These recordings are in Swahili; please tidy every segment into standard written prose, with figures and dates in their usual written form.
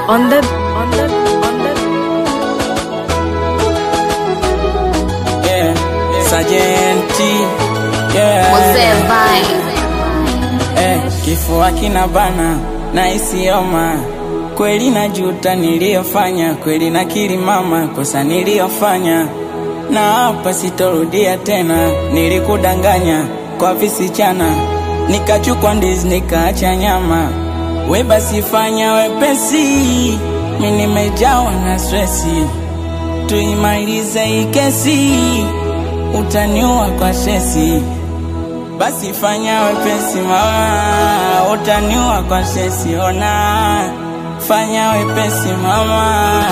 on the yeah, Sajenti, yeah. Mzee Vibe. Kifua kinabana na isioma. Kweli najuta niliyofanya, kweli nakiri mama kosa niliyofanya. Na hapa sitorudia tena, nilikudanganya kwa visichana. Nikachukua ndizi nikaacha nyama. We basi fanya wepesi, mimi nimejawa na stressi. Tuimalize hii kesi, utaniua kwa stresi. Basi fanya wepesi mama, utaniua kwa stresi. Ona, fanya wepesi mama.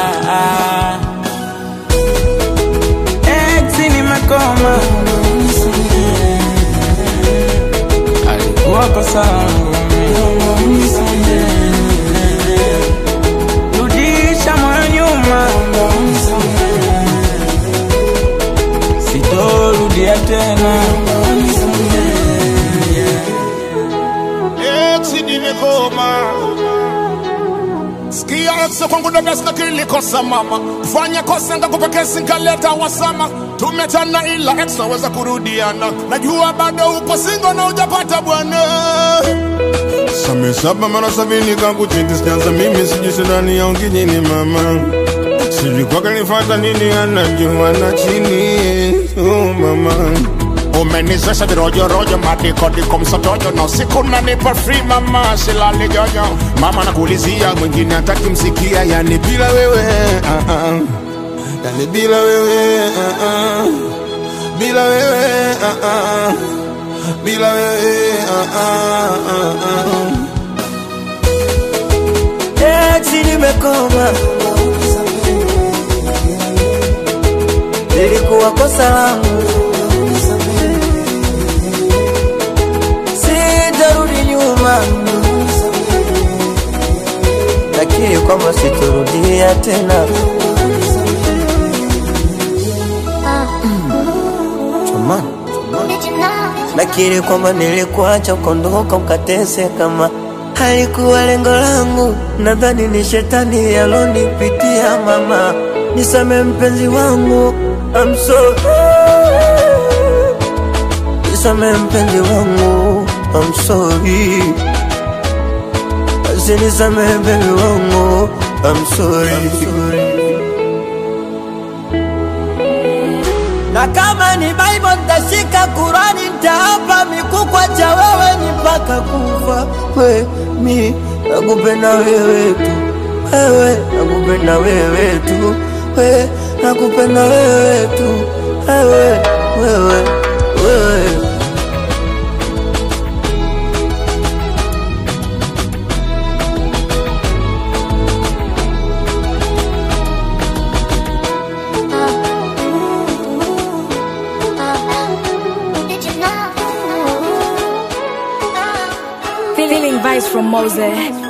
Eti nimekoma, alikuwa kosa langu. Rudisha moyo nyuma, sitorudia tena. Eti nimekoma. Sikia exe kwangu dada sina kilikosa mama. Kufanya kosa ngakupa kesi nkaleta wasama. Tumetana ila exe naweza kurudiana. Najua bado upo single na hujapata bwana. Same saba mara 70 kangu chiti sianza mimi sijui shidani ya ungijini mama. Sijui kwa kanifata nini anajua na chini. Oh mama. Umenizesha virojo rojo madiko diko msotojo. Na usiku nanipa free mama silali jojo. Mama nakuulizia mwingine hataki msikia. Yani bila wewe yani bila wewe bila wewe bila wewe Eti nimekoma, nilikuwa kosa langu. Sitarudi nyuma, lakini kwamba sitorudia tena. Chuma, lakini kwamba nilikuacha ukondoka ukatese kama halikuwa lengo langu. Nadhani ni shetani alonipitia mama. Nisame mpenzi wangu, I'm sorry. Nisame mpenzi wangu, I'm sorry. Nisame mpenzi wangu, I'm sorry. Na kama ni Bible nitashika, Qurani nitaapa, mikukwa cha wewe ni mpaka kufa. We, mi nakupenda wewe tu, wewe nakupenda wewe tu, wewe nakupenda wewe tu, wewe wewe wewe. feeling vibes from Mose.